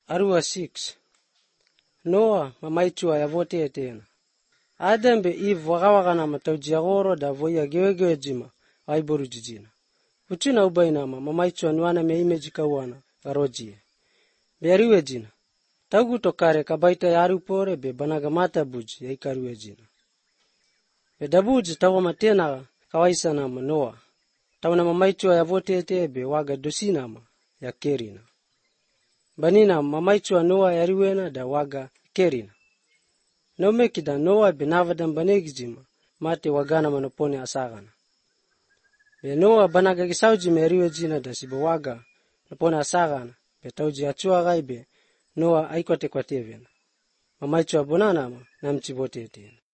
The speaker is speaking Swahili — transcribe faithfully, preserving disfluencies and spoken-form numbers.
Arua six. Noa mamaichua yavote tena. Adam be Eve wakawakana mataujiagoro da voya gewegewe jima waiboru jijina. Uchina ubainama mamaichua nwana meimejika wana garojie. Be ariwe jina. Tagu tokare kabaita yarupore be banaga mata buji ya ikaruwe jina. Be dabuji tawa matena kawaisa nama Noa. Tawa na mamaichua yavote te be waga dosi nama ya Kerina. Banina mamaichua Noa yariwena da waga Kerina. Naumekida Noa benavadan banegijima mate wagana manopone asagana. Be Noa banaga gisaujime yariwe jina da sibo waga napone asagana be tauji achua gaibe Noa aikwate kwa tevena. Mamaichua bonanama na mchibote tena.